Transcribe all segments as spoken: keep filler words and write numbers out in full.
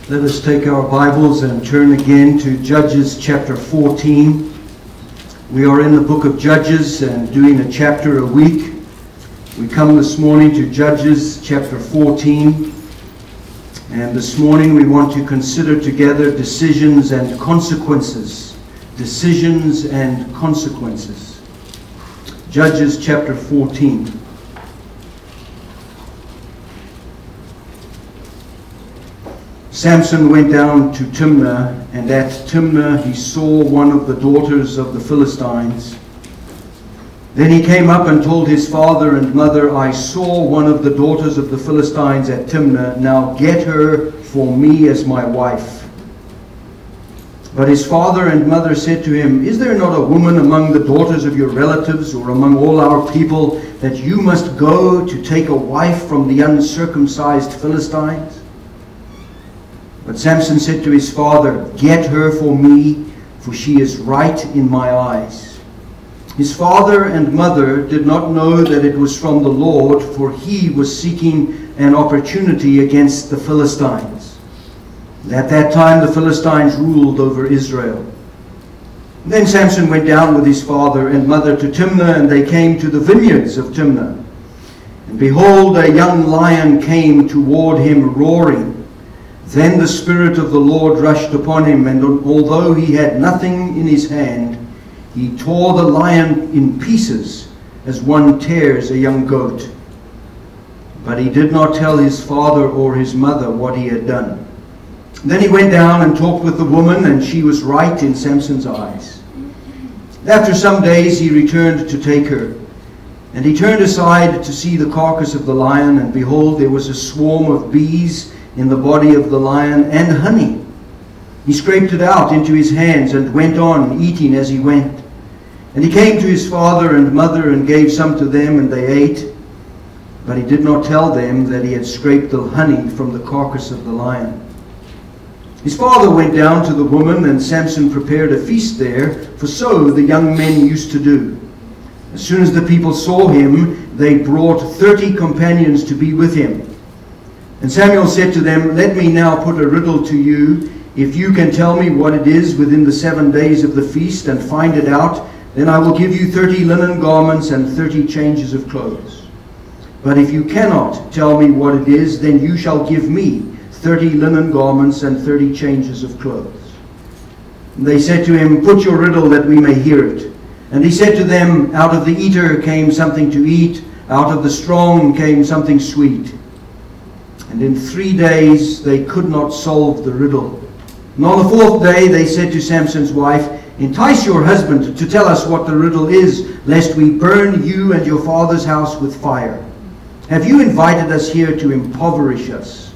Let us take our Bibles and turn again to Judges chapter fourteen. We are in the book of Judges and doing a chapter a week. We come this morning to Judges chapter fourteen. And this morning we want to consider together decisions and consequences. Decisions and consequences. Judges chapter fourteen. Samson went down to Timnah, and at Timnah he saw one of the daughters of the Philistines. Then he came up and told his father and mother, I saw one of the daughters of the Philistines at Timnah. Now get her for me as my wife. But his father and mother said to him, Is there not a woman among the daughters of your relatives or among all our people that you must go to take a wife from the uncircumcised Philistines? But Samson said to his father, Get her for me, for she is right in my eyes. His father and mother did not know that it was from the Lord, for he was seeking an opportunity against the Philistines. At that time the Philistines ruled over Israel. Then Samson went down with his father and mother to Timnah, and they came to the vineyards of Timnah. And behold, a young lion came toward him roaring. Then the Spirit of the Lord rushed upon him, and although he had nothing in his hand, he tore the lion in pieces as one tears a young goat. But he did not tell his father or his mother what he had done. Then he went down and talked with the woman, and she was right in Samson's eyes. After some days he returned to take her. And he turned aside to see the carcass of the lion, and behold, there was a swarm of bees in the body of the lion, and honey. He scraped it out into his hands and went on eating as he went. And he came to his father and mother and gave some to them, and they ate. But he did not tell them that he had scraped the honey from the carcass of the lion. His father went down to the woman, and Samson prepared a feast there, for so the young men used to do. As soon as the people saw him, they brought thirty companions to be with him. And Samuel said to them, Let me now put a riddle to you. If you can tell me what it is within the seven days of the feast and find it out, then I will give you thirty linen garments and thirty changes of clothes. But if you cannot tell me what it is, then you shall give me thirty linen garments and thirty changes of clothes. And they said to him, Put your riddle that we may hear it. And he said to them, Out of the eater came something to eat, out of the strong came something sweet. And in three days they could not solve the riddle. And on the fourth day they said to Samson's wife, Entice your husband to tell us what the riddle is, lest we burn you and your father's house with fire. Have you invited us here to impoverish us?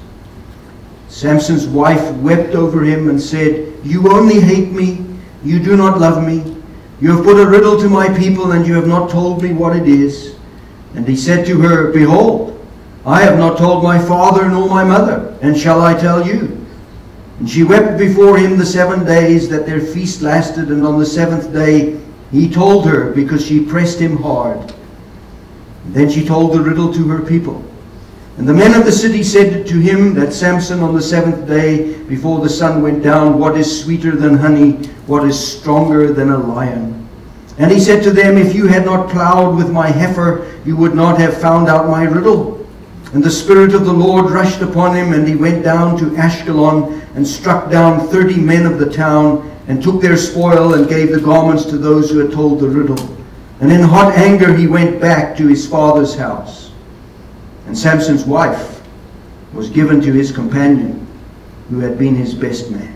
Samson's wife wept over him and said, You only hate me, you do not love me. You have put a riddle to my people, and you have not told me what it is. And he said to her, Behold, I have not told my father nor my mother, and shall I tell you? And she wept before him the seven days that their feast lasted, and on the seventh day he told her, because she pressed him hard. And then she told the riddle to her people. And the men of the city said to him that Samson on the seventh day, before the sun went down, What is sweeter than honey? What is stronger than a lion? And he said to them, If you had not plowed with my heifer, you would not have found out my riddle. And the Spirit of the Lord rushed upon him, and he went down to Ashkelon, and struck down thirty men of the town, and took their spoil, and gave the garments to those who had told the riddle. And in hot anger he went back to his father's house. And Samson's wife was given to his companion, who had been his best man.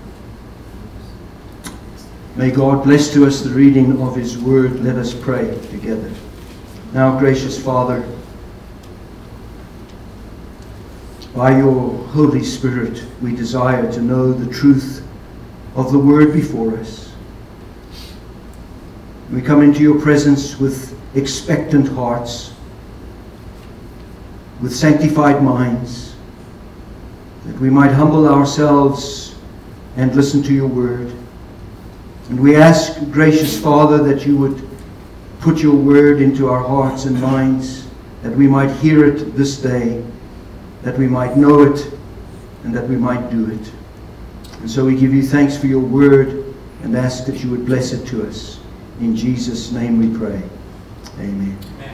May God bless to us the reading of his word. Let us pray together. Now, gracious Father, by your Holy Spirit, we desire to know the truth of the word before us. We come into your presence with expectant hearts, with sanctified minds, that we might humble ourselves and listen to your word. And we ask, gracious Father, that you would put your word into our hearts and minds, that we might hear it this day, that we might know it, and that we might do it. And so we give you thanks for your word and ask that you would bless it to us. In Jesus' name we pray. Amen. Amen.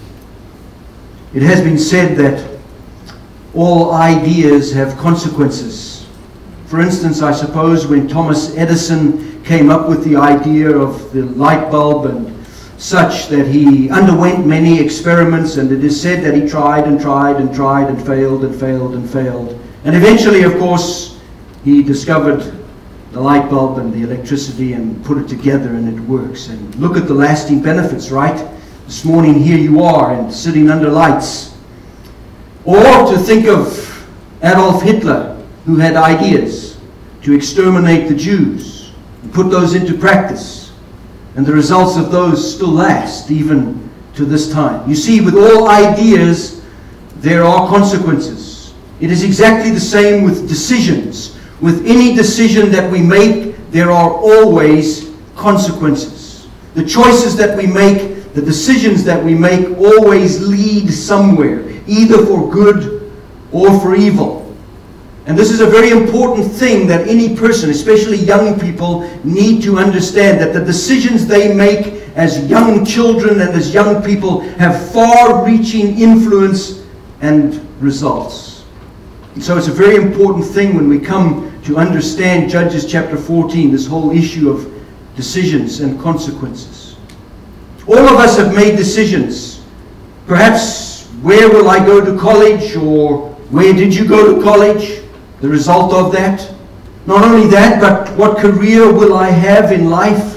It has been said that all ideas have consequences. For instance, I suppose when Thomas Edison came up with the idea of the light bulb and such, that he underwent many experiments, and it is said that he tried and tried and tried and failed and failed and failed. And eventually, of course, he discovered the light bulb and the electricity and put it together, and it works. And look at the lasting benefits, right? This morning here you are and sitting under lights. Or to think of Adolf Hitler, who had ideas to exterminate the Jews and put those into practice. And the results of those still last even to this time. You see, with all ideas, there are consequences. It is exactly the same with decisions. With any decision that we make, there are always consequences. The choices that we make, the decisions that we make always lead somewhere, either for good or for evil. And this is a very important thing that any person, especially young people, need to understand, that the decisions they make as young children and as young people have far-reaching influence and results. And so it's a very important thing when we come to understand Judges chapter fourteen, this whole issue of decisions and consequences. All of us have made decisions. Perhaps, where will I go to college, or where did you go to college? The result of that. Not only that, but what career will I have in life?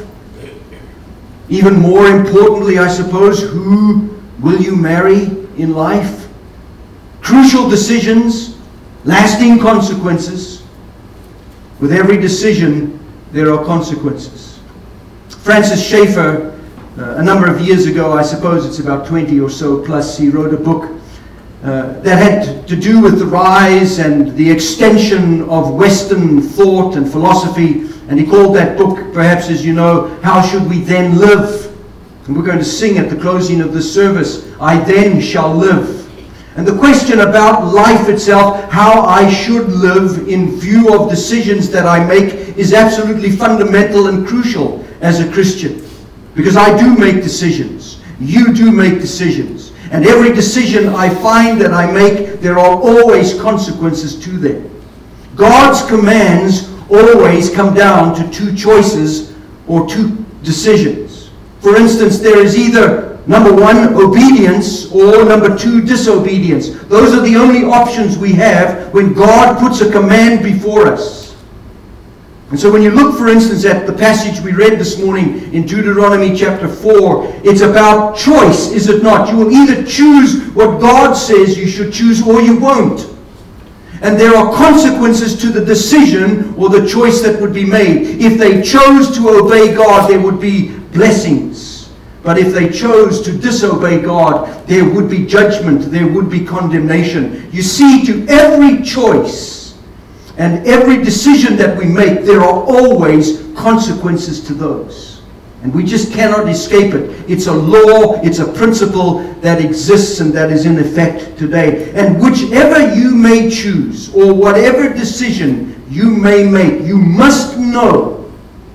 Even more importantly, I suppose, who will you marry in life? Crucial decisions, lasting consequences. With every decision, there are consequences. Francis Schaeffer, uh, a number of years ago, I suppose it's about twenty or so plus, he wrote a book Uh, that had to do with the rise and the extension of Western thought and philosophy. And he called that book, perhaps as you know, How Should We Then Live? And we're going to sing at the closing of this service, I Then Shall Live. And the question about life itself, how I should live in view of decisions that I make, is absolutely fundamental and crucial as a Christian. Because I do make decisions. You do make decisions. And every decision I find that I make, there are always consequences to them. God's commands always come down to two choices or two decisions. For instance, there is either, number one, obedience, or number two, disobedience. Those are the only options we have when God puts a command before us. And so when you look, for instance, at the passage we read this morning in Deuteronomy chapter four, it's about choice, is it not? You will either choose what God says you should choose, or you won't. And there are consequences to the decision or the choice that would be made. If they chose to obey God, there would be blessings. But if they chose to disobey God, there would be judgment, there would be condemnation. You see, to every choice and every decision that we make, there are always consequences to those. And we just cannot escape it. It's a law, it's a principle that exists and that is in effect today. And whichever you may choose, or whatever decision you may make, you must know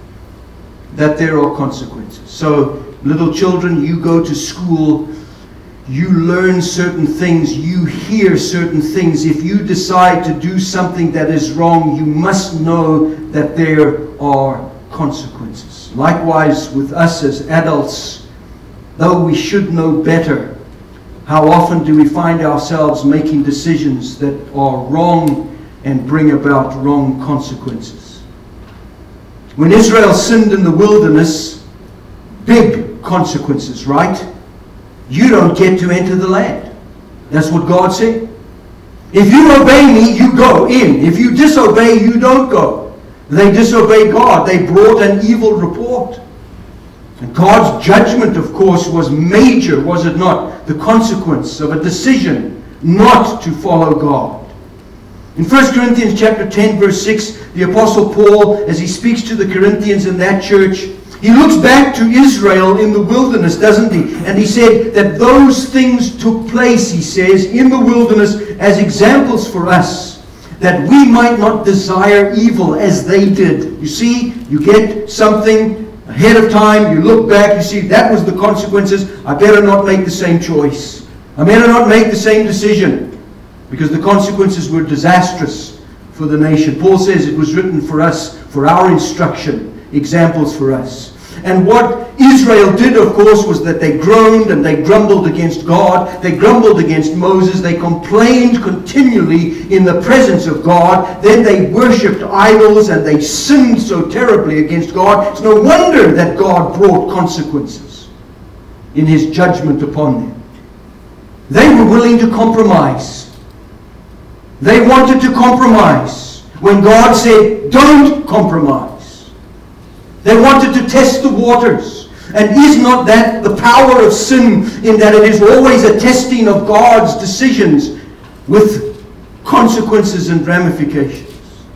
that there are consequences. So, little children, you go to school, you learn certain things, you hear certain things. If you decide to do something that is wrong, you must know that there are consequences. Likewise with us as adults, though we should know better, how often do we find ourselves making decisions that are wrong and bring about wrong consequences? When Israel sinned in the wilderness, big consequences, right? You don't get to enter the land. That's what God said. If you obey me, you go in. If you disobey, you don't go. They disobeyed God. They brought an evil report. And God's judgment, of course, was major, was it not? The consequence of a decision not to follow God. In First Corinthians chapter ten, verse six, the Apostle Paul, as he speaks to the Corinthians in that church, he looks back to Israel in the wilderness, doesn't he? And he said that those things took place, he says, in the wilderness as examples for us, that we might not desire evil as they did. You see, you get something ahead of time, you look back, you see that was the consequences. I better not make the same choice. I better not make the same decision, because the consequences were disastrous for the nation. Paul says it was written for us, for our instruction, examples for us. And what Israel did, of course, was that they groaned and they grumbled against God. They grumbled against Moses. They complained continually in the presence of God. Then they worshipped idols and they sinned so terribly against God. It's no wonder that God brought consequences in his judgment upon them. They were willing to compromise. They wanted to compromise when God said, don't compromise. They wanted to test the waters. And is not that the power of sin, in that it is always a testing of God's decisions with consequences and ramifications?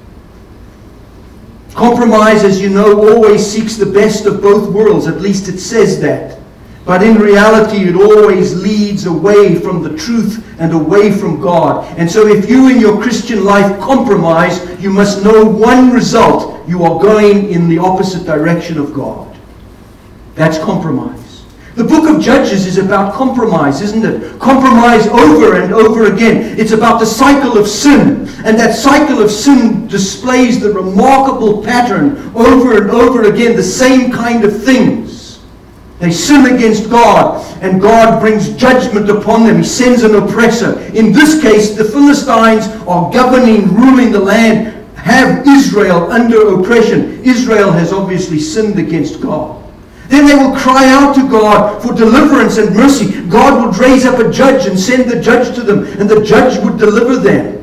Compromise, as you know, always seeks the best of both worlds. At least it says that. But in reality, it always leads away from the truth and away from God. And so if you in your Christian life compromise, you must know one result. You are going in the opposite direction of God. That's compromise. The book of Judges is about compromise, isn't it? Compromise over and over again. It's about the cycle of sin. And that cycle of sin displays the remarkable pattern over and over again, the same kind of things. They sin against God, and God brings judgment upon them. He sends an oppressor. In this case, the Philistines are governing, ruling the land, have Israel under oppression. Israel has obviously sinned against God. Then they will cry out to God for deliverance and mercy. God would raise up a judge and send the judge to them, and the judge would deliver them.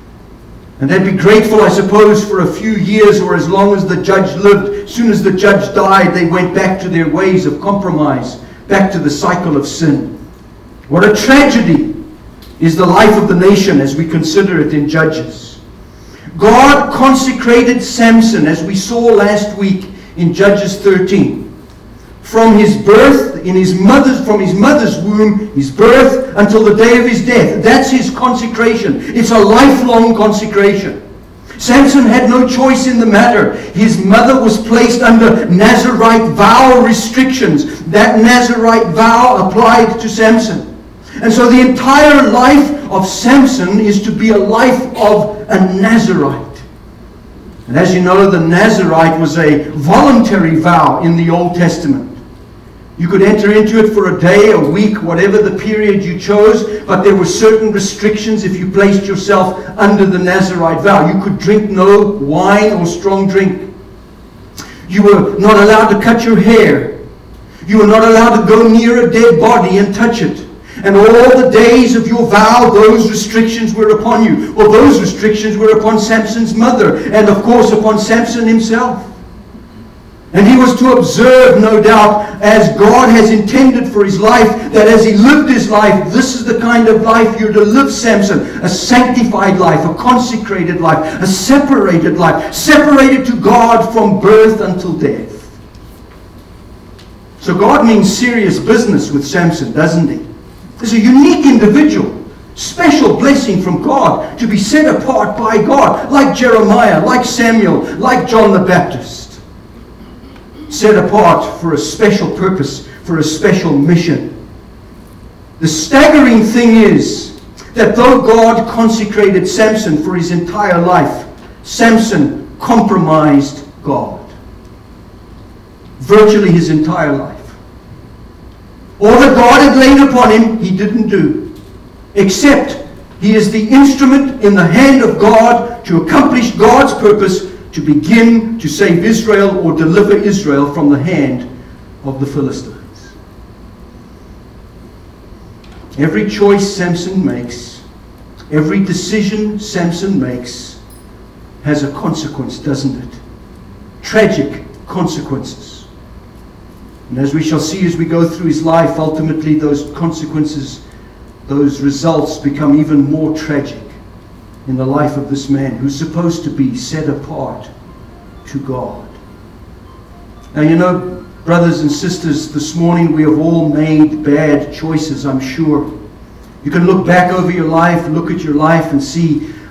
And they'd be grateful, I suppose, for a few years or as long as the judge lived. As soon as the judge died, they went back to their ways of compromise, back to the cycle of sin. What a tragedy is the life of the nation as we consider it in Judges. God consecrated Samson, as we saw last week in Judges thirteen. From his birth, in his mother's, from his mother's womb, his birth, until the day of his death. That's his consecration. It's a lifelong consecration. Samson had no choice in the matter. His mother was placed under Nazirite vow restrictions. That Nazirite vow applied to Samson. And so the entire life of Samson is to be a life of a Nazirite. And as you know, the Nazirite was a voluntary vow in the Old Testament. You could enter into it for a day, a week, whatever the period you chose, but there were certain restrictions if you placed yourself under the Nazirite vow. You could drink no wine or strong drink. You were not allowed to cut your hair. You were not allowed to go near a dead body and touch it. And all the days of your vow, those restrictions were upon you. Well, those restrictions were upon Samson's mother, and of course upon Samson himself. And he was to observe, no doubt, as God has intended for his life, that as he lived his life, this is the kind of life you're to live, Samson. A sanctified life, a consecrated life, a separated life, separated to God from birth until death. So God means serious business with Samson, doesn't he? He's a unique individual, special blessing from God, to be set apart by God, like Jeremiah, like Samuel, like John the Baptist. Set apart for a special purpose, for a special mission. The staggering thing is that though God consecrated Samson for his entire life, Samson compromised God. Virtually his entire life. All that God had laid upon him, he didn't do. Except he is the instrument in the hand of God to accomplish God's purpose, to begin to save Israel or deliver Israel from the hand of the Philistines. Every choice Samson makes, every decision Samson makes, has a consequence, doesn't it? Tragic consequences. And as we shall see as we go through his life, ultimately those consequences, those results become even more tragic in the life of this man who's supposed to be set apart to God. Now, you know, brothers and sisters, this morning we have all made bad choices, I'm sure. You can look back over your life, look at your life and see,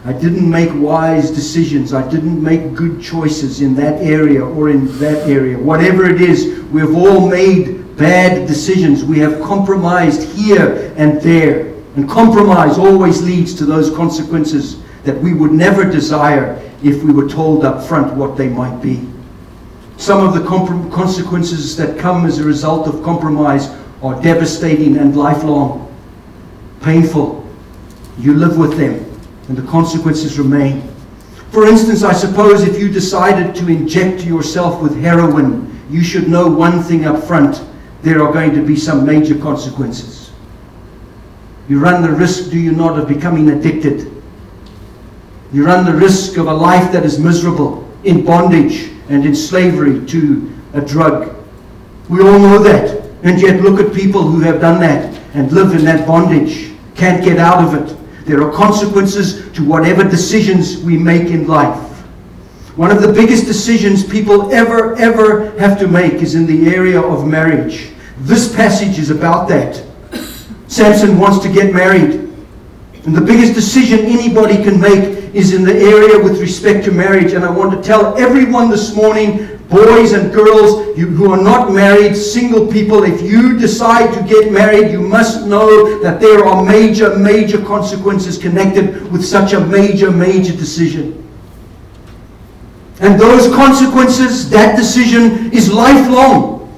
I didn't make wise decisions. I didn't make good choices in that area or in that area. Whatever it is, we've all made bad decisions. We have compromised here and there. And compromise always leads to those consequences that we would never desire if we were told up front what they might be. Some of the comp- consequences that come as a result of compromise are devastating and lifelong. Painful. You live with them, and the consequences remain. For instance, I suppose if you decided to inject yourself with heroin, you should know one thing up front. There are going to be some major consequences. You run the risk, do you not, of becoming addicted. You run the risk of a life that is miserable, in bondage and in slavery to a drug. We all know that. And yet look at people who have done that and live in that bondage. Can't get out of it. There are consequences to whatever decisions we make in life. One of the biggest decisions people ever, ever have to make is in the area of marriage. This passage is about that. Samson wants to get married. And the biggest decision anybody can make is in the area with respect to marriage. And I want to tell everyone this morning, boys and girls you, who are not married, single people, if you decide to get married, you must know that there are major, major consequences connected with such a major, major decision. And those consequences, that decision is lifelong,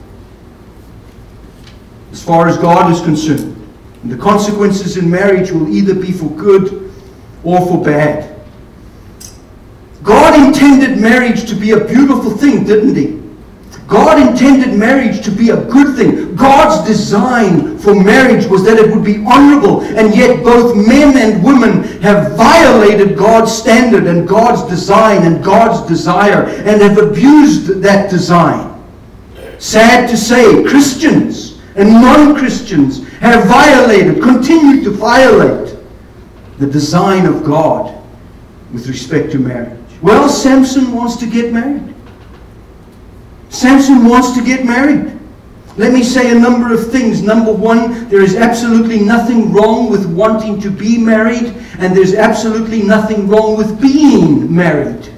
as far as God is concerned. And the consequences in marriage will either be for good or for bad. God intended marriage to be a beautiful thing, didn't He? God intended marriage to be a good thing. God's design for marriage was that it would be honorable, and yet both men and women have violated God's standard and God's design and God's desire and have abused that design. Sad to say, Christians and non-Christians have violated, continue to violate the design of God with respect to marriage. Well, Samson wants to get married. Samson wants to get married. Let me say a number of things. Number one, there is absolutely nothing wrong with wanting to be married, and there's absolutely nothing wrong with being married.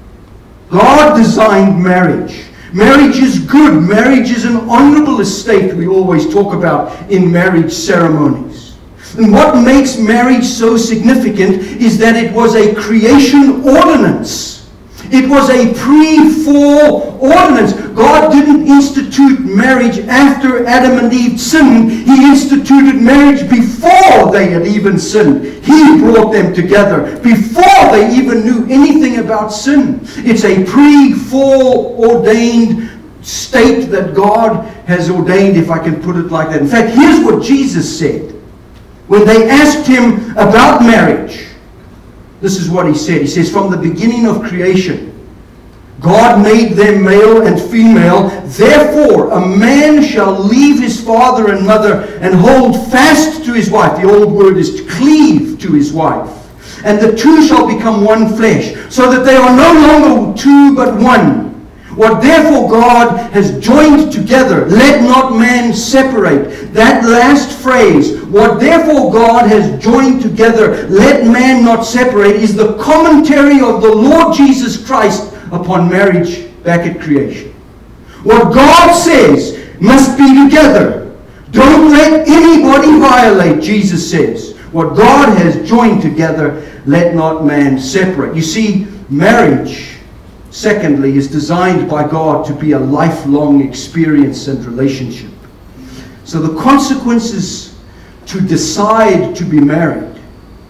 God designed marriage. Marriage is good. Marriage is an honorable estate we always talk about in marriage ceremonies. And what makes marriage so significant is that it was a creation ordinance. It was a pre-fall ordinance. God didn't institute marriage after Adam and Eve sinned. He instituted marriage before they had even sinned. He brought them together before they even knew anything about sin. It's a pre-fall ordained state that God has ordained, if I can put it like that. In fact, here's what Jesus said. When they asked Him about marriage, this is what He said. He says, from the beginning of creation, God made them male and female. Therefore, a man shall leave his father and mother and hold fast to his wife. The old word is to cleave to his wife. And the two shall become one flesh, so that they are no longer two but one. What therefore God has joined together, let not man separate. That last phrase, what therefore God has joined together, let man not separate, is the commentary of the Lord Jesus Christ upon marriage back at creation. What God says must be together. Don't let anybody violate, Jesus says. What God has joined together, let not man separate. You see, marriage, secondly, is designed by God to be a lifelong experience and relationship. So the consequences to decide to be married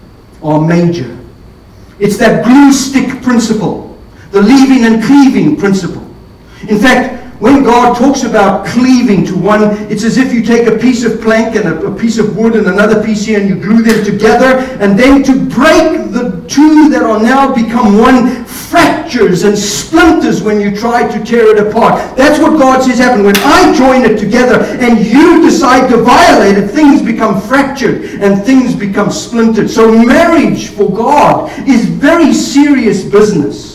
are major. It's that glue stick principle, the leaving and cleaving principle. In fact, when God talks about cleaving to one, it's as if you take a piece of plank and a, a piece of wood and another piece here and you glue them together, and then to break the two that are now become one fractures and splinters when you try to tear it apart. That's what God says happen. When I join it together and you decide to violate it, things become fractured and things become splintered. So marriage for God is very serious business.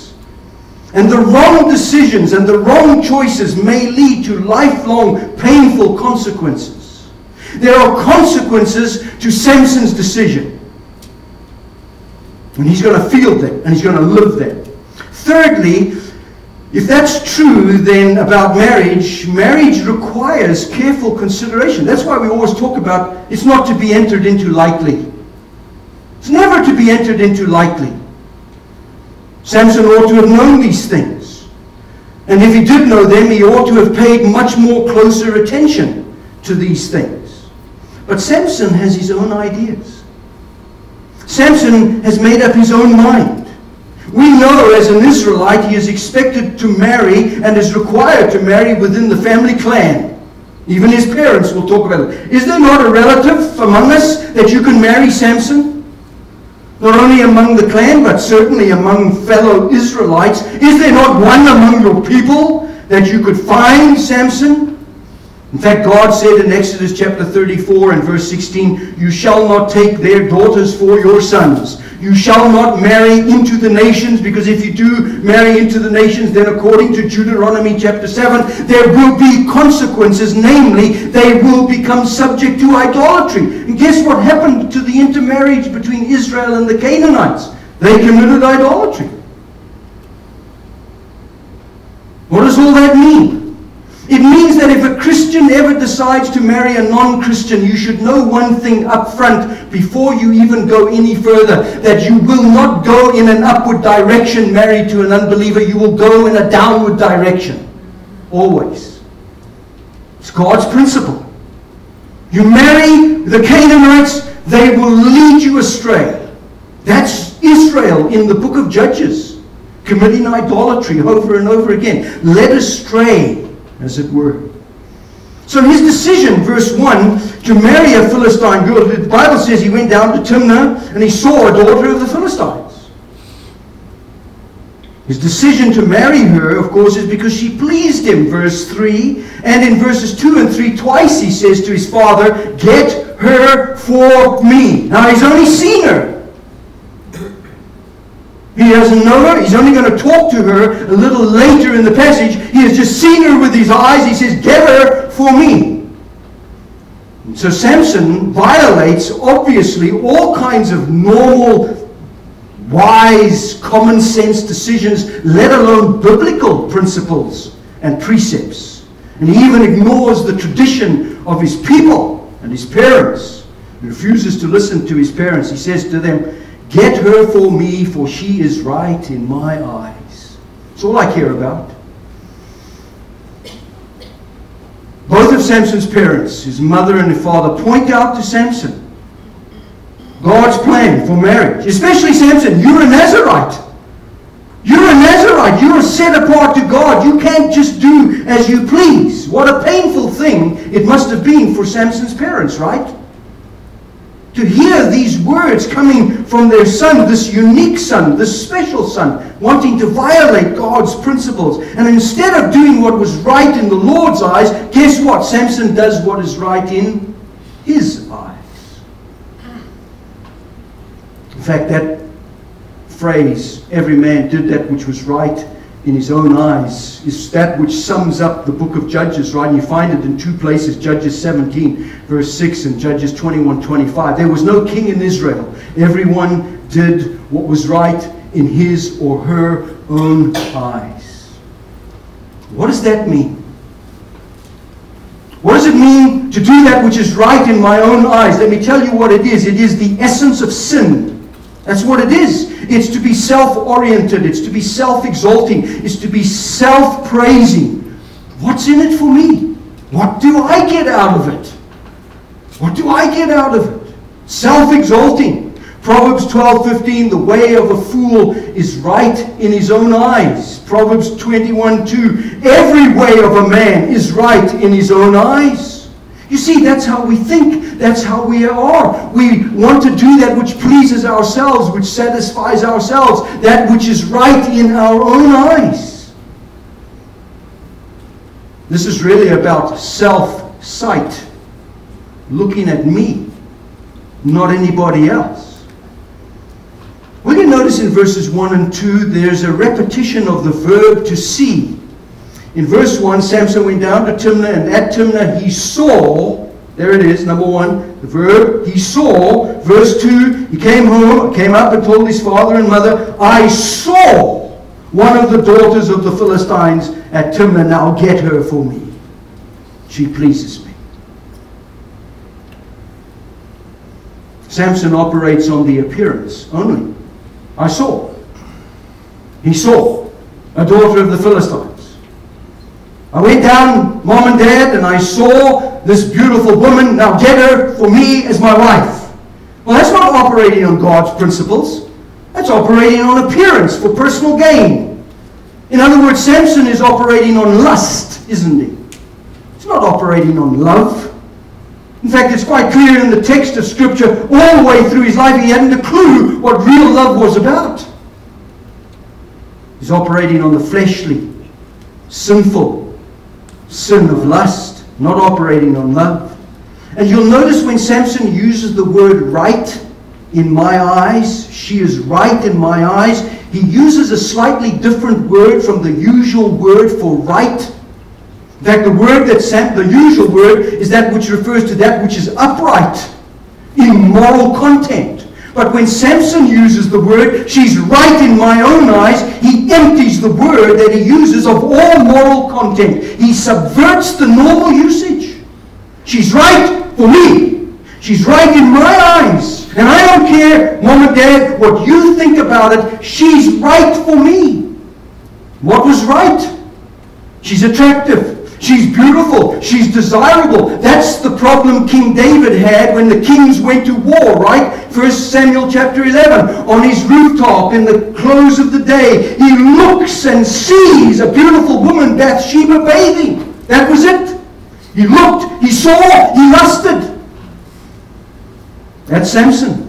And the wrong decisions and the wrong choices may lead to lifelong painful consequences. There are consequences to Samson's decision. And he's going to feel them, and he's going to live them. Thirdly, if that's true, then about marriage, marriage requires careful consideration. That's why we always talk about it's not to be entered into lightly. It's never to be entered into lightly. Samson ought to have known these things. And if he did know them, he ought to have paid much more closer attention to these things. But Samson has his own ideas. Samson has made up his own mind. We know as an Israelite he is expected to marry and is required to marry within the family clan. Even his parents will talk about it. Is there not a relative among us that you can marry Samson? Not only among the clan, but certainly among fellow Israelites. Is there not one among your people that you could find Samson? In fact, God said in Exodus chapter thirty-four and verse sixteen, you shall not take their daughters for your sons. You shall not marry into the nations, because if you do marry into the nations, then according to Deuteronomy chapter seven, there will be consequences. Namely, they will become subject to idolatry. And guess what happened to the intermarriage between Israel and the Canaanites? They committed idolatry. What does all that mean? It means that if a Christian ever decides to marry a non-Christian, you should know one thing up front before you even go any further, that you will not go in an upward direction married to an unbeliever. You will go in a downward direction. Always. It's God's principle. You marry the Canaanites, they will lead you astray. That's Israel in the book of Judges, committing idolatry over and over again, led astray, as it were. So his decision, verse one, to marry a Philistine girl, the Bible says he went down to Timnah and he saw a daughter of the Philistines. His decision to marry her, of course, is because she pleased him, verse three. And in verses two and three, twice he says to his father, get her for me. Now he's only seen her. He doesn't know her. He's only going to talk to her a little later in the passage. He has just seen her with his eyes. He says, get her for me. And so Samson violates, obviously, all kinds of normal, wise, common sense decisions, let alone biblical principles and precepts. And he even ignores the tradition of his people and his parents. He refuses to listen to his parents. He says to them, get her for me, for she is right in my eyes. That's all I care about. Both of Samson's parents, his mother and his father, point out to Samson God's plan for marriage. Especially Samson, you're a Nazirite. You're a Nazirite. You're set apart to God. You can't just do as you please. What a painful thing it must have been for Samson's parents, right? To hear these words coming from their son, this unique son, this special son, wanting to violate God's principles. And instead of doing what was right in the Lord's eyes, guess what? Samson does what is right in his eyes. In fact, that phrase, every man did that which was right in his own eyes, is that which sums up the book of Judges, right? And you find it in two places, Judges seventeen, verse six, and Judges twenty-one, twenty-five. There was no king in Israel. Everyone did what was right in his or her own eyes. What does that mean? What does it mean to do that which is right in my own eyes? Let me tell you what it is. It is the essence of sin. That's what it is. It's to be self-oriented. It's to be self-exalting. It's to be self-praising. What's in it for me? What do I get out of it? What do I get out of it? Self-exalting. Proverbs twelve fifteen, the way of a fool is right in his own eyes. Proverbs twenty-one two, every way of a man is right in his own eyes. You see, that's how we think. That's how we are. We want to do that which pleases ourselves, which satisfies ourselves, that which is right in our own eyes. This is really about self-sight. Looking at me, not anybody else. When you notice in verses one and two, there's a repetition of the verb to see. In verse one, Samson went down to Timnah, and at Timnah he saw There it is, number one, the verb, he saw. Verse two, he came home, came up and told his father and mother, I saw one of the daughters of the Philistines at Timnah. Now get her for me. She pleases me. Samson operates on the appearance only. I saw. He saw a daughter of the Philistines. I went down, mom and dad, and I saw this beautiful woman. Now get her for me as my wife. Well, that's not operating on God's principles. That's operating on appearance for personal gain. In other words, Samson is operating on lust, isn't he? He's not operating on love. In fact, it's quite clear in the text of Scripture, all the way through his life, he hadn't a clue what real love was about. He's operating on the fleshly, sinful sin of lust, not operating on love. And you'll notice when Samson uses the word right in my eyes, she is right in my eyes, he uses a slightly different word from the usual word for right. In fact, the word that Sam, the usual word is that which refers to that which is upright in moral content. But when Samson uses the word, she's right in my own eyes, he empties the word that he uses of all moral content. He subverts the normal usage. She's right for me. She's right in my eyes. And I don't care, Mom and Dad, what you think about it. She's right for me. What was right? She's attractive. She's beautiful. She's desirable. That's the problem King David had when the kings went to war, right? First Samuel chapter eleven. On his rooftop in the close of the day, he looks and sees a beautiful woman, Bathsheba, bathing. That was it. He looked, he saw, he lusted. That's Samson.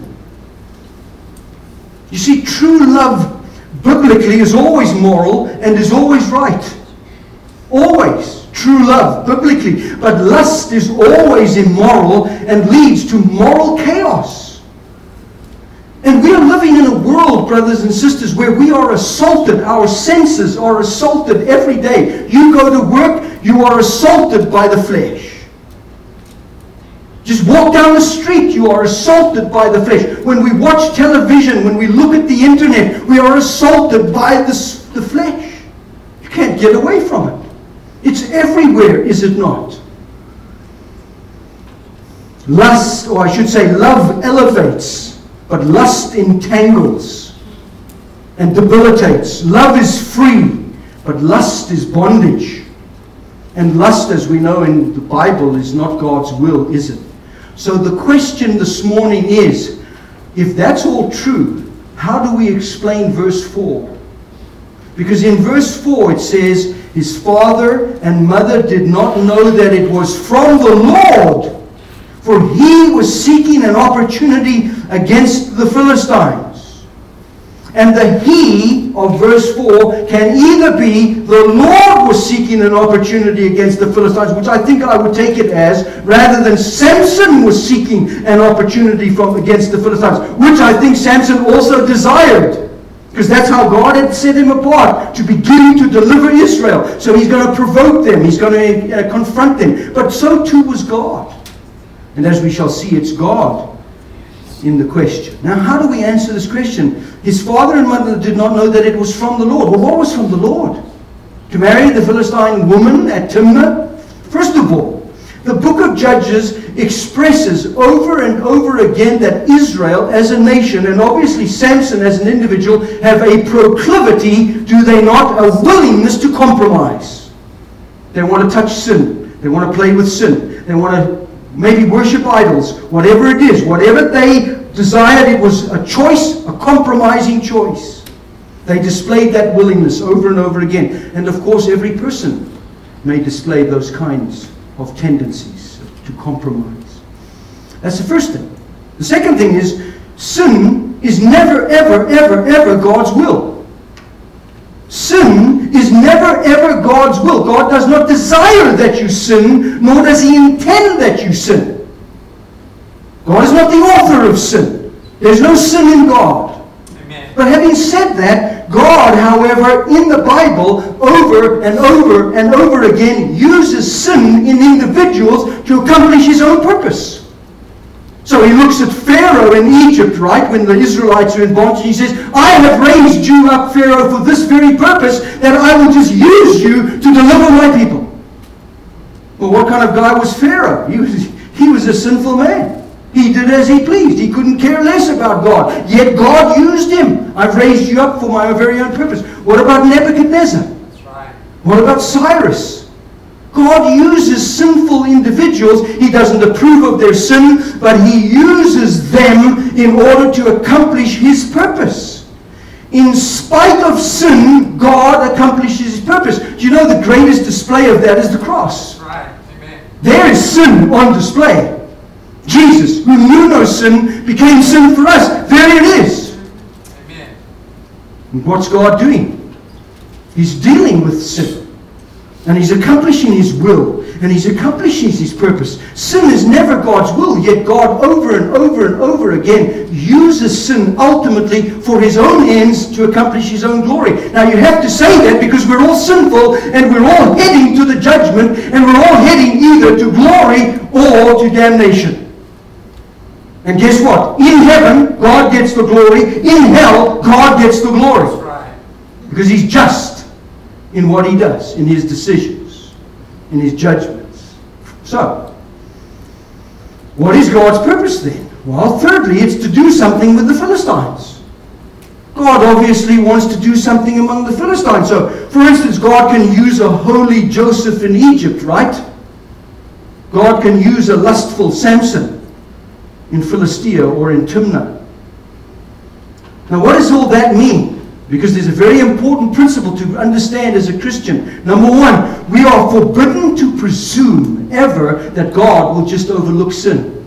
You see, true love biblically is always moral and is always right. Always. True love, biblically. But lust is always immoral and leads to moral chaos. And we are living in a world, brothers and sisters, where we are assaulted. Our senses are assaulted every day. You go to work, you are assaulted by the flesh. Just walk down the street, you are assaulted by the flesh. When we watch television, when we look at the internet, we are assaulted by the, the flesh. You can't get away from it. It's everywhere, is it not? Lust, or I should say love elevates, but lust entangles and debilitates. Love is free, but lust is bondage. And lust, as we know in the Bible, is not God's will, is it? So the question this morning is, if that's all true, how do we explain verse four? Because in verse four it says, his father and mother did not know that it was from the Lord, for he was seeking an opportunity against the Philistines. And the he of verse four can either be the Lord was seeking an opportunity against the Philistines, which I think I would take it as, rather than Samson was seeking an opportunity from against the Philistines, which I think Samson also desired. Because that's how God had set him apart, to begin to deliver Israel. So he's going to provoke them. He's going to uh, confront them. But so too was God. And as we shall see, it's God in the question. Now, how do we answer this question? His father and mother did not know that it was from the Lord. Well, what was from the Lord? To marry the Philistine woman at Timnah? First of all, the book of Judges expresses over and over again that Israel as a nation, and obviously Samson as an individual, have a proclivity, do they not, a willingness to compromise. They want to touch sin. They want to play with sin. They want to maybe worship idols. Whatever it is, whatever they desired, it was a choice, a compromising choice. They displayed that willingness over and over again. And of course, every person may display those kinds of tendencies to compromise. That's the first thing. The second thing is, sin is never, ever, ever, ever God's will. Sin is never, ever God's will. God does not desire that you sin, nor does He intend that you sin. God is not the author of sin. There's no sin in God. Amen. But having said that, God, however, in the Bible, over and over and over again, uses sin in individuals to accomplish His own purpose. So He looks at Pharaoh in Egypt, right, when the Israelites are in bondage. He says, I have raised you up, Pharaoh, for this very purpose, that I will just use you to deliver my people. Well, what kind of guy was Pharaoh? He was, he was a sinful man. He did as he pleased. He couldn't care less about God. Yet God used him. I've raised you up for my very own purpose. What about Nebuchadnezzar? That's right. What about Cyrus? God uses sinful individuals. He doesn't approve of their sin, but He uses them in order to accomplish His purpose. In spite of sin, God accomplishes His purpose. Do you know the greatest display of that is the cross? That's right. Amen. There is sin on display. Jesus, who knew no sin, became sin for us. There it is. Amen. And what's God doing? He's dealing with sin. And He's accomplishing His will. And He's accomplishing His purpose. Sin is never God's will. Yet God over and over and over again uses sin ultimately for His own ends to accomplish His own glory. Now you have to say that because we're all sinful and we're all heading to the judgment. And we're all heading either to glory or to damnation. And guess what? In heaven, God gets the glory. In hell, God gets the glory. That's right. Because He's just in what He does, in His decisions, in His judgments. So, what is God's purpose then? Well, thirdly, it's to do something with the Philistines. God obviously wants to do something among the Philistines. So, for instance, God can use a holy Joseph in Egypt, right? God can use a lustful Samson in Philistia or in Timnah. Now, what does all that mean? Because there's a very important principle to understand as a Christian. Number one, we are forbidden to presume ever that God will just overlook sin.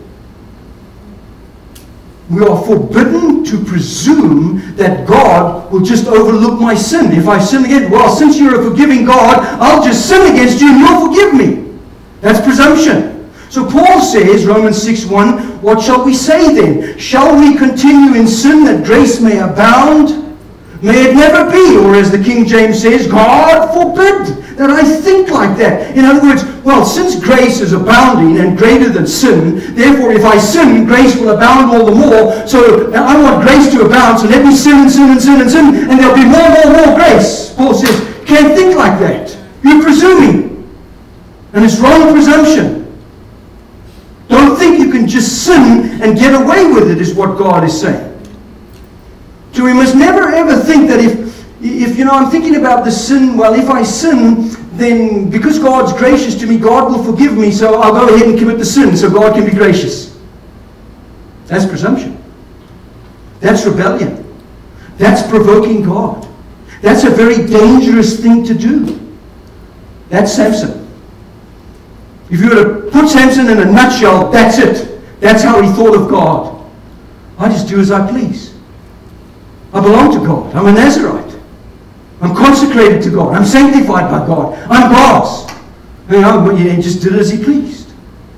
We are forbidden to presume that God will just overlook my sin. If I sin again, well, since you're a forgiving God, I'll just sin against you and you'll forgive me. That's presumption. So Paul says, Romans six one, what shall we say then? Shall we continue in sin that grace may abound? May it never be, or as the King James says, God forbid that I think like that. In other words, well, since grace is abounding and greater than sin, therefore if I sin, grace will abound all the more. So I want grace to abound, so let me sin and sin and sin and sin, and there'll be more, more, more grace. Paul says, can't think like that. You're presuming. And it's wrong presumption. Don't think you can just sin and get away with it, is what God is saying. So we must never ever think that if, if you know, I'm thinking about the sin, well, if I sin, then because God's gracious to me, God will forgive me, so I'll go ahead and commit the sin so God can be gracious. That's presumption. That's rebellion. That's provoking God. That's a very dangerous thing to do. That's Samson. If you were to put Samson in a nutshell, that's it. That's how he thought of God. I just do as I please. I belong to God. I'm a Nazirite. I'm consecrated to God. I'm sanctified by God. I'm God's. You know, he just did as he pleased.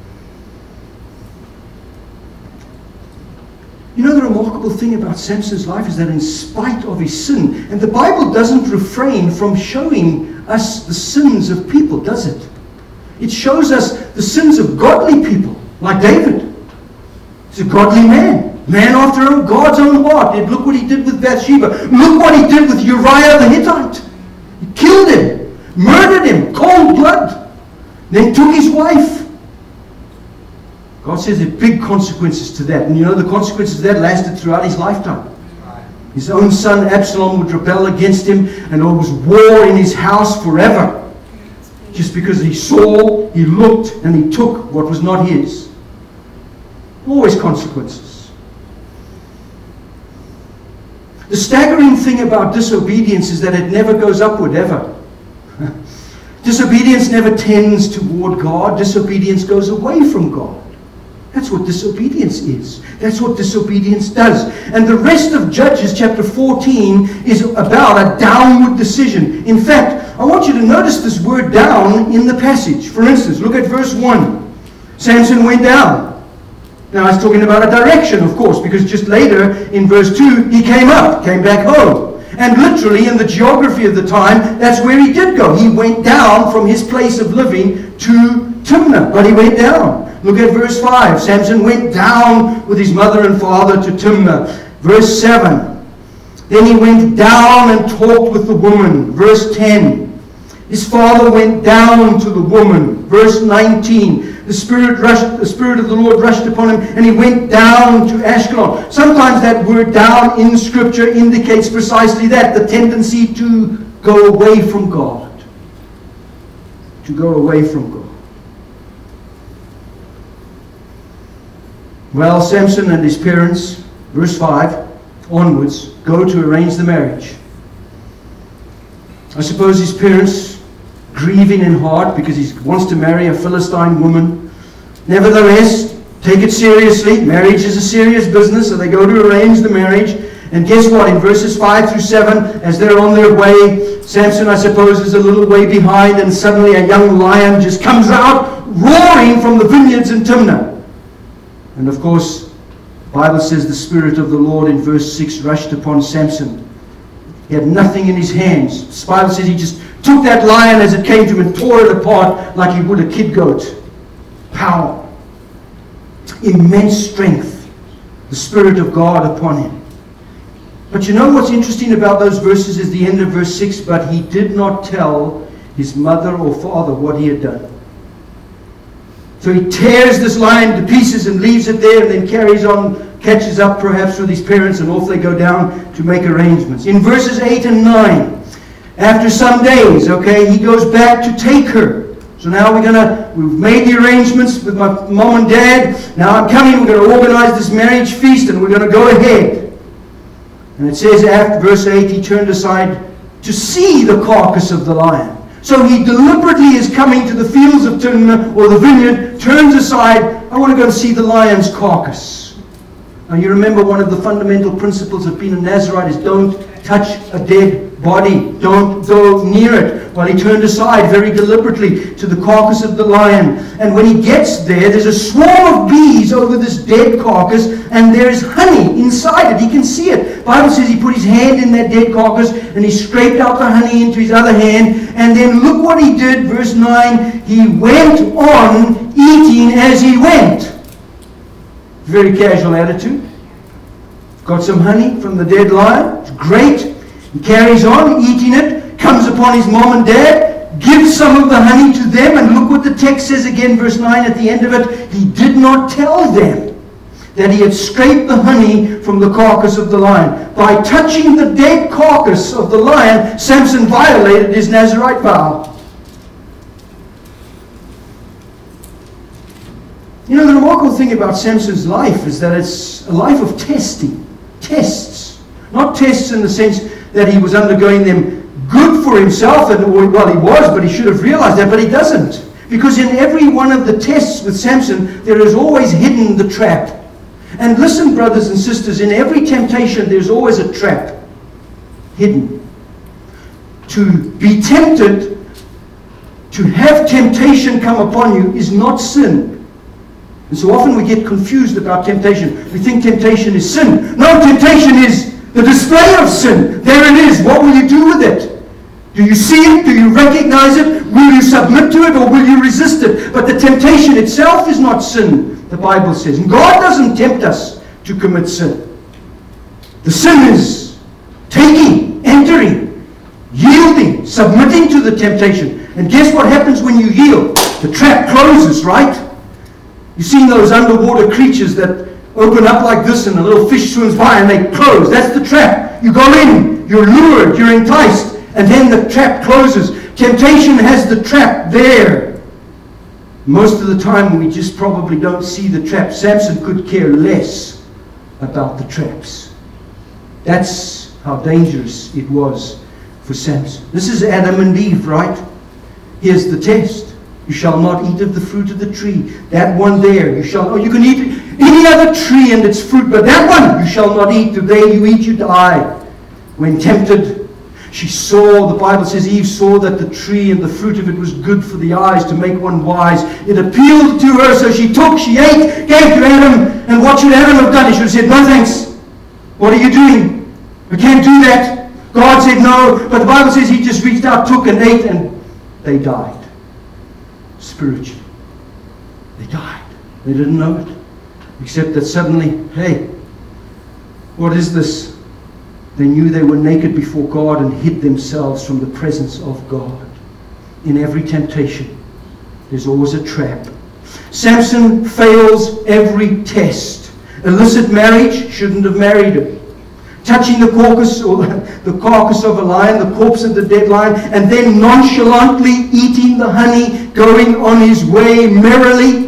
You know, the remarkable thing about Samson's life is that in spite of his sin, and the Bible doesn't refrain from showing us the sins of people, does it? It shows us the sins of godly people, like David. He's a godly man. Man after God's own heart. And look what he did with Bathsheba. Look what he did with Uriah the Hittite. He killed him. Murdered him. Cold blood. Then took his wife. God says there are big consequences to that. And you know the consequences of that lasted throughout his lifetime. His own son Absalom would rebel against him. And there was war in his house forever. Just because he saw, he looked, and he took what was not his. Always consequences. The staggering thing about disobedience is that it never goes upward, ever. Disobedience never tends toward God. Disobedience goes away from God. That's what disobedience is. That's what disobedience does. And the rest of Judges chapter fourteen is about a downward decision. In fact, I want you to notice this word down in the passage. For instance, look at verse one. Samson went down. Now, I was talking about a direction, of course, because just later in verse two, he came up, came back home. And literally, in the geography of the time, that's where he did go. He went down from his place of living to Timnah, but he went down. Look at verse five. Samson went down with his mother and father to Timnah. Verse seven. Then he went down and talked with the woman. Verse ten. His father went down to the woman. Verse nineteen. The Spirit rushed, the Spirit of the Lord rushed upon him, and he went down to Ashkelon. Sometimes that word down in Scripture indicates precisely that, the tendency to go away from God. To go away from God. Well, Samson and his parents, verse five onwards, go to arrange the marriage. I suppose his parents, grieving in heart because he wants to marry a Philistine woman. Nevertheless, take it seriously. Marriage is a serious business, so they go to arrange the marriage. And guess what? In verses five through seven, as they're on their way, Samson, I suppose, is a little way behind, and suddenly a young lion just comes out roaring from the vineyards in Timnah. And of course, the Bible says the Spirit of the Lord in verse six rushed upon Samson. He had nothing in his hands. The Bible says he just took that lion as it came to him and tore it apart like he would a kid goat. Power. Immense strength. The Spirit of God upon him. But you know what's interesting about those verses is the end of verse six. But he did not tell his mother or father what he had done. So he tears this lion to pieces and leaves it there, and then carries on, catches up perhaps with his parents, and off they go down to make arrangements. In verses eight and nine, after some days, okay, he goes back to take her. So now we're gonna, we've made the arrangements with my mom and dad. Now I'm coming, we're going to organize this marriage feast, and we're going to go ahead. And it says after verse eight, he turned aside to see the carcass of the lion. So he deliberately is coming to the fields of Timnah, or the vineyard, turns aside, I want to go and see the lion's carcass. Now you remember one of the fundamental principles of being a Nazirite is don't touch a dead body. Don't go near it. Well, he turned aside very deliberately to the carcass of the lion. And when he gets there, there's a swarm of bees over this dead carcass, and there is honey inside it. He can see it. The Bible says he put his hand in that dead carcass, and he scraped out the honey into his other hand. And then look what he did, verse nine. He went on eating as he went. Very casual attitude. Got some honey from the dead lion. It's great. He carries on eating it, comes upon his mom and dad, gives some of the honey to them, and look what the text says again, verse nine at the end of it. He did not tell them that he had scraped the honey from the carcass of the lion. By touching the dead carcass of the lion, Samson violated his Nazirite vow. You know, the remarkable thing about Samson's life is that it's a life of testing. Tests. Not tests in the sense that he was undergoing them good for himself, and well, he was, but he should have realized that, but he doesn't. Because in every one of the tests with Samson, there is always hidden the trap. And listen, brothers and sisters, in every temptation, there's always a trap hidden. To be tempted, to have temptation come upon you, is not sin. And so often we get confused about temptation. We think temptation is sin. No, temptation is the display of sin. There it is. What will you do with it? Do you see it? Do you recognize it? Will you submit to it, or will you resist it? But the temptation itself is not sin, the Bible says. And God doesn't tempt us to commit sin. The sin is taking, entering, yielding, submitting to the temptation. And guess what happens when you yield? The trap closes, right? You've seen those underwater creatures that open up like this and a little fish swims by and they close. That's the trap. You go in, you're lured, you're enticed, and then the trap closes. Temptation has the trap there. Most of the time we just probably don't see the trap. Samson could care less about the traps. That's how dangerous it was for Samson. This is Adam and Eve, right? Here's the test. You shall not eat of the fruit of the tree. That one there, you shall, oh, you can eat any other tree and its fruit, but that one you shall not eat. The day you eat, you die. When tempted, She saw, the Bible says, Eve saw that the tree and the fruit of it was good for the eyes to make one wise. It appealed to her, so she took, she ate, gave to Adam, and what should Adam have done? He should have said, no thanks. What are you doing? I can't do that. God said no, but the Bible says he just reached out, took and ate, and they died. Spiritually. They died. They didn't know it. Except that suddenly, hey, what is this? They knew they were naked before God and hid themselves from the presence of God. In every temptation, there's always a trap. Samson fails every test. Illicit marriage, shouldn't have married her. Touching the carcass or the carcass of a lion, the corpse of the dead lion, and then nonchalantly eating the honey, going on his way merrily.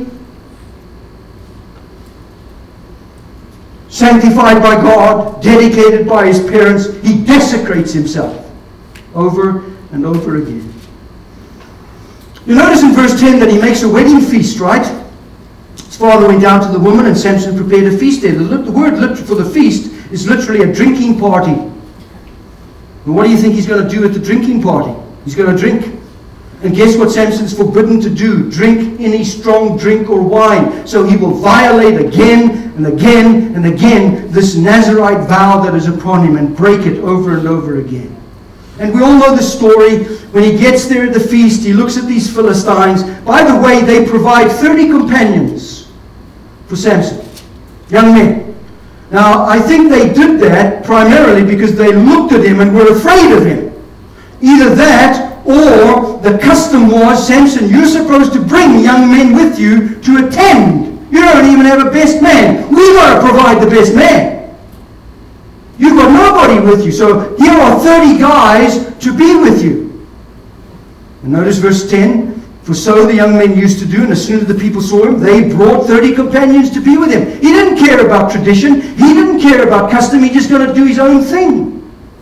Sanctified by God, dedicated by his parents, he desecrates himself over and over again. You notice in verse ten that he makes a wedding feast, right? His father went down to the woman and Samson prepared a feast there. The, the word for the feast is literally a drinking party. And what do you think he's going to do at the drinking party? He's going to drink. And guess what Samson's forbidden to do? Drink any strong drink or wine. So he will violate again and again and again this Nazirite vow that is upon him and break it over and over again. And we all know the story. When he gets there at the feast, he looks at these Philistines. By the way, they provide thirty companions for Samson. Young men. Now, I think they did that primarily because they looked at him and were afraid of him. Either that, or the custom was, Samson, you're supposed to bring young men with you to attend. You don't even have a best man. We've got to provide the best man. You've got nobody with you. So here are thirty guys to be with you. And notice verse ten. For so the young men used to do, and as soon as the people saw him, they brought thirty companions to be with him. He didn't care about tradition. He didn't care about custom. He just got to do his own thing.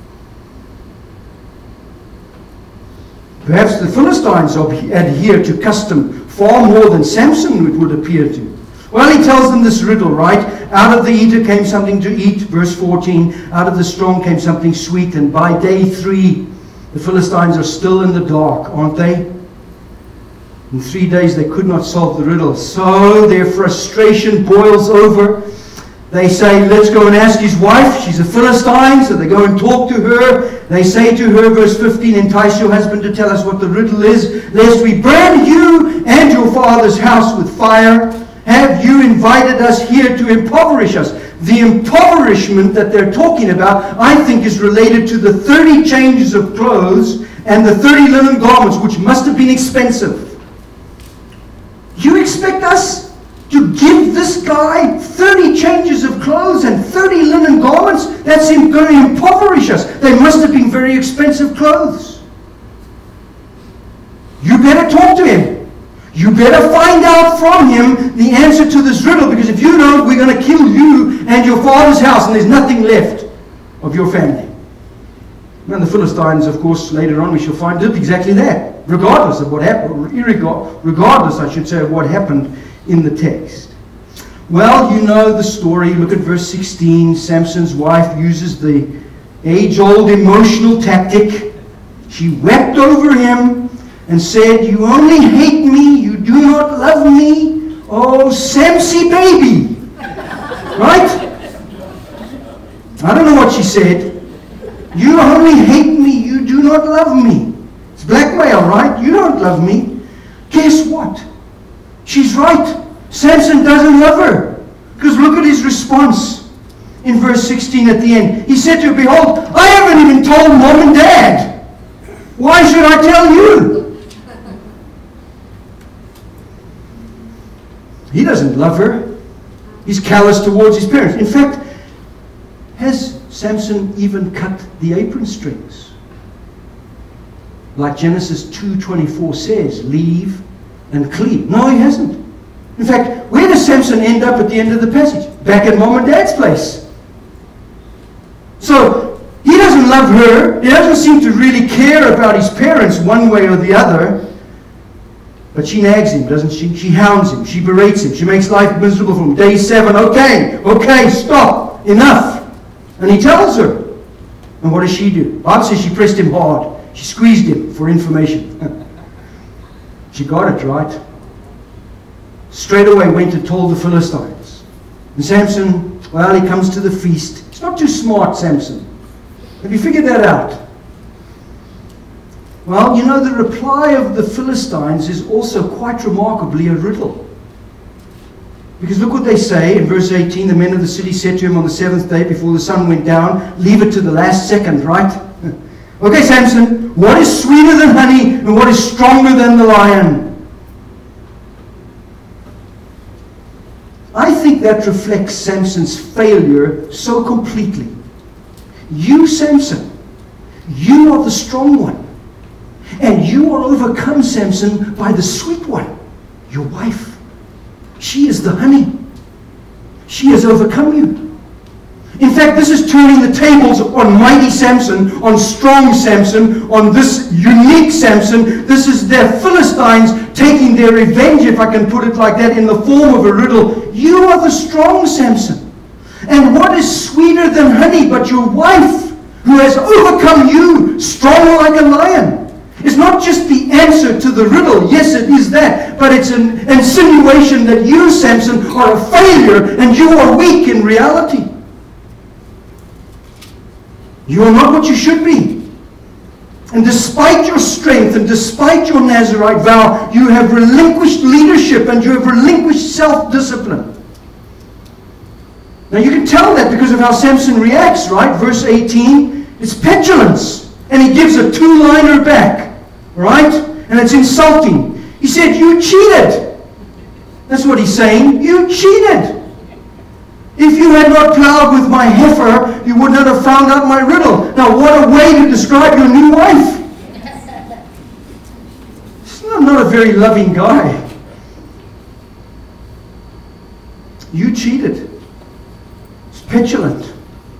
Perhaps the Philistines adhere to custom far more than Samson, it would appear to. Well, he tells them this riddle, right? Out of the eater came something to eat, verse fourteen. Out of the strong came something sweet. And by day three, the Philistines are still in the dark, aren't they? In three days, they could not solve the riddle. So their frustration boils over. They say, let's go and ask his wife. She's a Philistine, so they go and talk to her. They say to her, verse fifteen, entice your husband to tell us what the riddle is, lest we burn you and your father's house with fire. Have you invited us here to impoverish us? The impoverishment that they're talking about, I think, is related to the thirty changes of clothes and the thirty linen garments, which must have been expensive. You expect us to give this guy thirty changes of clothes and thirty linen garments? That's going to impoverish us. They must have been very expensive clothes. You better talk to him. You better find out from him the answer to this riddle, because if you don't, we're going to kill you and your father's house, and there's nothing left of your family. And the Philistines, of course, later on we shall find, did exactly that, regardless of what happened, regardless, I should say, of what happened in the text. Well, you know the story. Look at verse sixteen. Samson's wife uses the age-old emotional tactic. She wept over him and said, you only hate me, you do not love me. Oh, Samsy baby. Right? I don't know what she said. You only hate me, you do not love me. It's blackmail, right? You don't love me. Guess what? She's right. Samson doesn't love her. Because look at his response in verse sixteen at the end. He said to her, behold, I haven't even told mom and dad. Why should I tell you? He doesn't love her. He's callous towards his parents. In fact, has Samson even cut the apron strings? Like Genesis two twenty-four says, leave and cleave. No, he hasn't. In fact, where does Samson end up at the end of the passage? Back at mom and dad's place. So, he doesn't love her. He doesn't seem to really care about his parents one way or the other. But she nags him, doesn't she? She hounds him. She berates him. She makes life miserable for him. Day seven, okay, okay, stop, enough. And he tells her. And what does she do? Bible says she pressed him hard. She squeezed him for information. She got it right. Straight away went and told the Philistines. And Samson, well, he comes to the feast. It's not too smart, Samson. Have you figured that out? Well, you know, the reply of the Philistines is also quite remarkably a riddle. Because look what they say in verse eighteen. The men of the city said to him on the seventh day before the sun went down, leave it to the last second, right? Okay, Samson, what is sweeter than honey and what is stronger than the lion? I think that reflects Samson's failure so completely. You, Samson, you are the strong one. And you are overcome, Samson, by the sweet one, your wife. She is the honey. She has overcome you. In fact, this is turning the tables on mighty Samson, on strong Samson, on this unique Samson. This is their Philistines taking their revenge, if I can put it like that, in the form of a riddle. You are the strong Samson. And what is sweeter than honey but your wife, who has overcome you, strong like a lion? It's not just the answer to the riddle. Yes, it is that. But it's an insinuation that you, Samson, are a failure and you are weak in reality. You are not what you should be. And despite your strength and despite your Nazirite vow, you have relinquished leadership and you have relinquished self-discipline. Now you can tell that because of how Samson reacts, right? Verse eighteen, it's petulance. And he gives a two-liner back. Right? And it's insulting. He said, you cheated. That's what he's saying. You cheated. If you had not plowed with my heifer, you would not have found out my riddle. Now, what a way to describe your new wife. He's not, not a very loving guy. You cheated. It's petulant.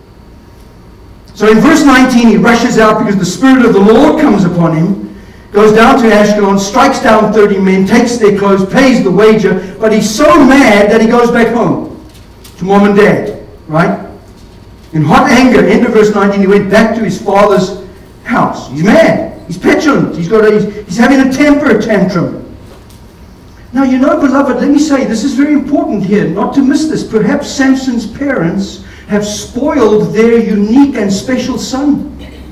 So in verse nineteen, he rushes out because the Spirit of the Lord comes upon him. Goes down to Ashkelon, strikes down thirty men, takes their clothes, pays the wager, but he's so mad that he goes back home to mom and dad, right? In hot anger, end of verse nineteen, he went back to his father's house. He's mad. He's petulant. He's got a, he's, he's having a temper tantrum. Now, you know, beloved, let me say, this is very important here, not to miss this. Perhaps Samson's parents have spoiled their unique and special son.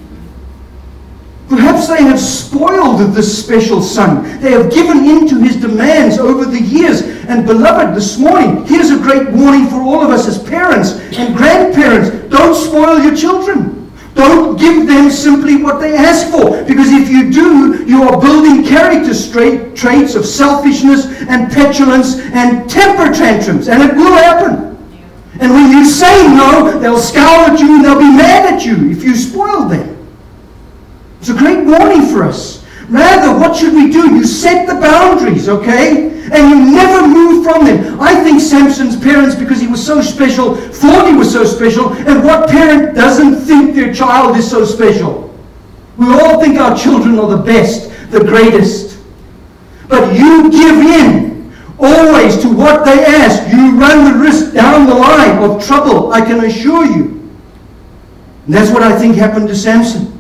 Perhaps they have spoiled this special son. They have given in to his demands over the years. And beloved, this morning, here's a great warning for all of us as parents and grandparents. Don't spoil your children. Don't give them simply what they ask for. Because if you do, you are building character straight traits of selfishness and petulance and temper tantrums. And it will happen. And when you say no, they'll scowl at you and they'll be mad at you if you spoil them. It's a great warning for us. Rather, what should we do? You set the boundaries, okay? And you never move from them. I think Samson's parents, because he was so special, thought he was so special. And what parent doesn't think their child is so special? We all think our children are the best, the greatest. But you give in always to what they ask. You run the risk down the line of trouble, I can assure you. And that's what I think happened to Samson.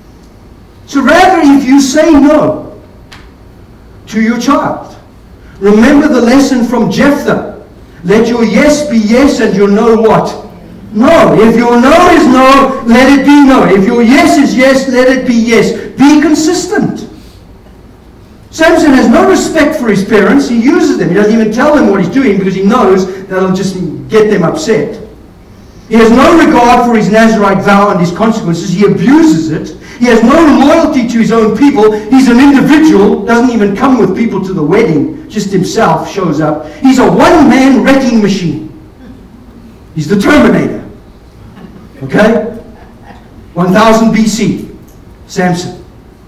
So rather, if you say no to your child, remember the lesson from Jephthah. Let your yes be yes and your no what? No. If your no is no, let it be no. If your yes is yes, let it be yes. Be consistent. Samson has no respect for his parents. He uses them. He doesn't even tell them what he's doing because he knows that'll just get them upset. He has no regard for his Nazirite vow and his consequences. He abuses it. He has no loyalty to his own people. He's an individual, doesn't even come with people to the wedding, just himself shows up. He's a one-man wrecking machine. He's the Terminator. Okay? one thousand B C, Samson.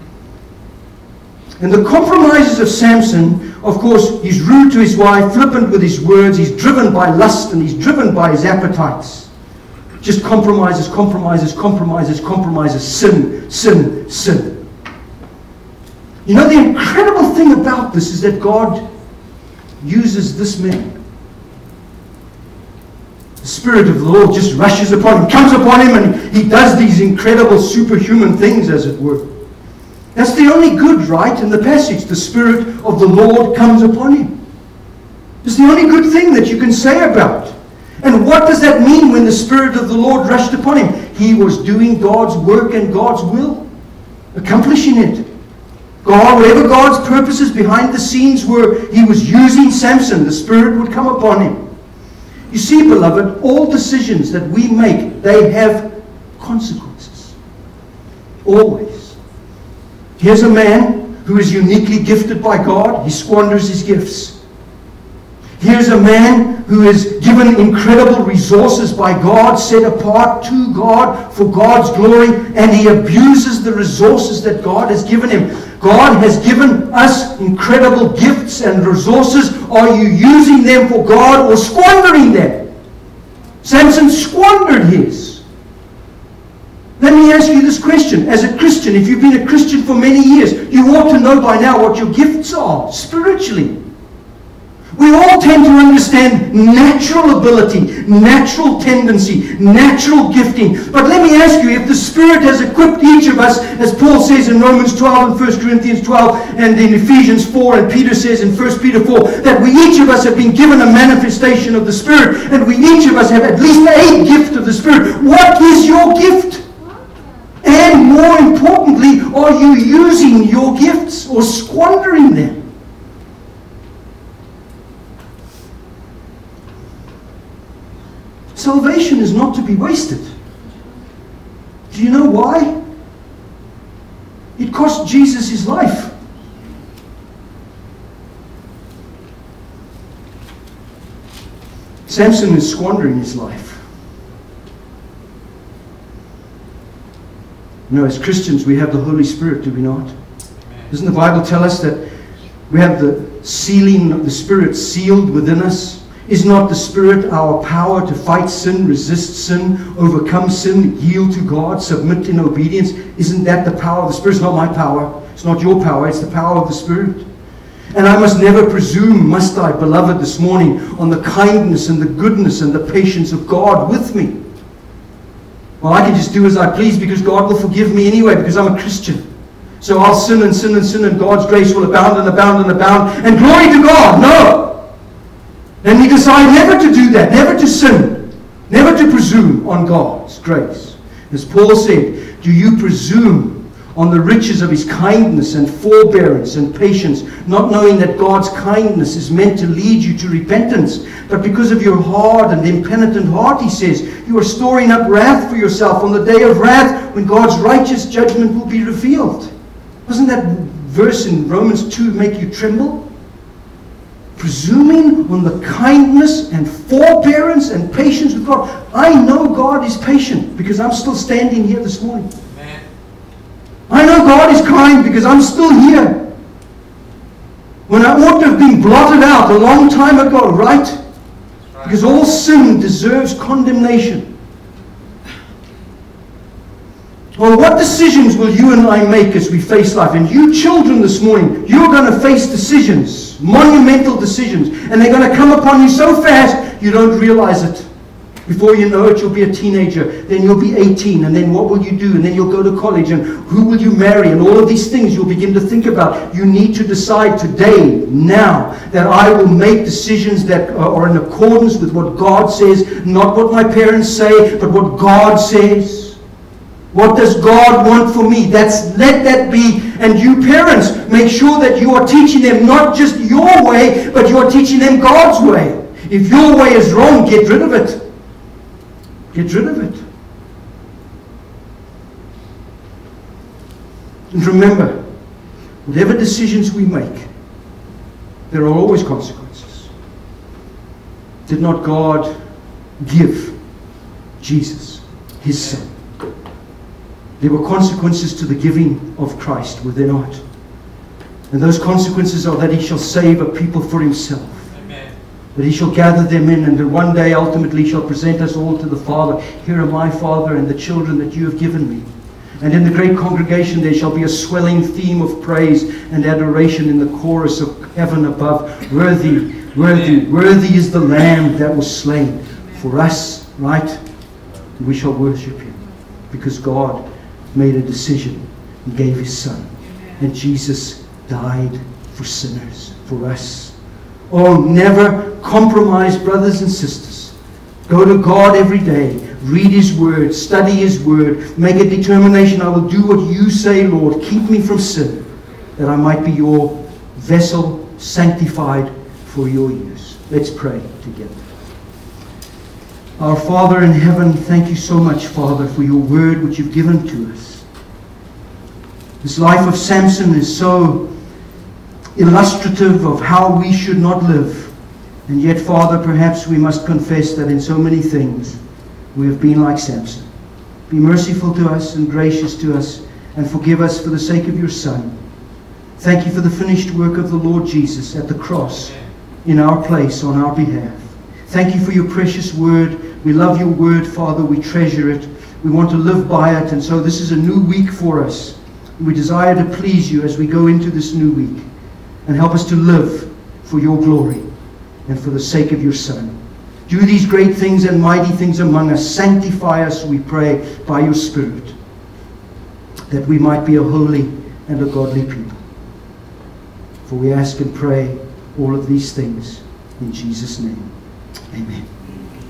And the compromises of Samson, of course, he's rude to his wife, flippant with his words, he's driven by lust and he's driven by his appetites. Just compromises, compromises, compromises, compromises, sin, sin, sin. You know, the incredible thing about this is that God uses this man. The Spirit of the Lord just rushes upon him, comes upon him, and he does these incredible superhuman things, as it were. That's the only good, right, in the passage. The Spirit of the Lord comes upon him. It's the only good thing that you can say about. And what does that mean when the Spirit of the Lord rushed upon him? He was doing God's work and God's will, accomplishing it. God, whatever God's purposes behind the scenes were, he was using Samson. The Spirit would come upon him. You see, beloved, all decisions that we make, they have consequences. Always. Here's a man who is uniquely gifted by God. He squanders his gifts. Here's a man who is given incredible resources by God, set apart to God for God's glory, and he abuses the resources that God has given him. God has given us incredible gifts and resources. Are you using them for God or squandering them? Samson squandered his. Let me ask you this question. As a Christian, if you've been a Christian for many years, you ought to know by now what your gifts are spiritually. We all tend to understand natural ability, natural tendency, natural gifting. But let me ask you, if the Spirit has equipped each of us, as Paul says in Romans twelve and First Corinthians twelve and in Ephesians four and Peter says in First Peter four, that we each of us have been given a manifestation of the Spirit, and we each of us have at least a gift of the Spirit. What is your gift? And more importantly, are you using your gifts or squandering them? Salvation is not to be wasted. Do you know why? It cost Jesus his life. Samson is squandering his life. You know, as Christians, we have the Holy Spirit, do we not? Doesn't the Bible tell us that we have the sealing of the Spirit sealed within us? Is not the Spirit our power to fight sin, resist sin, overcome sin, yield to God, submit in obedience? Isn't that the power of the Spirit? It's not my power. It's not your power. It's the power of the Spirit. And I must never presume, must I, beloved, this morning, on the kindness and the goodness and the patience of God with me. Well, I can just do as I please because God will forgive me anyway because I'm a Christian. So I'll sin and sin and sin and God's grace will abound and abound and abound. And glory to God. No! And we decide never to do that, never to sin, never to presume on God's grace. As Paul said, do you presume on the riches of his kindness and forbearance and patience, not knowing that God's kindness is meant to lead you to repentance, but because of your hard and impenitent heart, he says, you are storing up wrath for yourself on the day of wrath when God's righteous judgment will be revealed. Doesn't that verse in Romans two make you tremble? Presuming on the kindness and forbearance and patience with God. I know God is patient because I'm still standing here this morning. Amen. I know God is kind because I'm still here. When I ought to have been blotted out a long time ago, right? right? Because all sin deserves condemnation. Well, what decisions will you and I make as we face life? And you children this morning, you're going to face decisions, monumental decisions. And they're going to come upon you so fast, you don't realize it. Before you know it, you'll be a teenager. Then you'll be eighteen. And then what will you do? And then you'll go to college. And who will you marry? And all of these things you'll begin to think about. You need to decide today, now, that I will make decisions that are in accordance with what God says. Not what my parents say, but what God says. What does God want for me? That's, let that be. And you parents, make sure that you are teaching them not just your way, but you are teaching them God's way. If your way is wrong, get rid of it. Get rid of it. And remember, whatever decisions we make, there are always consequences. Did not God give Jesus, his Son? There were consequences to the giving of Christ, were there not? And those consequences are that he shall save a people for himself. Amen. That he shall gather them in, and that one day ultimately shall present us all to the Father. Here are my Father and the children that you have given me. And in the great congregation there shall be a swelling theme of praise and adoration in the chorus of heaven above. Worthy, worthy, worthy is the Lamb that was slain. for us, right? We shall worship him because God made a decision. He gave his son. And Jesus died for sinners, for us. Oh, never compromise, brothers and sisters. Go to God every day. Read his word. Study his word. Make a determination. I will do what you say, Lord. Keep me from sin, that I might be your vessel, sanctified for your use. Let's pray together. Our Father in heaven, thank you so much, Father, for your word which you've given to us. This life of Samson is so illustrative of how we should not live. And yet, Father, perhaps we must confess that in so many things we have been like Samson. Be merciful to us and gracious to us, and forgive us for the sake of your Son. Thank you for the finished work of the Lord Jesus at the cross in our place on our behalf. Thank you for your precious word. We love your word, Father. We treasure it. We want to live by it. And so this is a new week for us. We desire to please you as we go into this new week. And help us to live for your glory and for the sake of your Son. Do these great things and mighty things among us. Sanctify us, we pray, by your Spirit, that we might be a holy and a godly people. For we ask and pray all of these things in Jesus' name. Amen.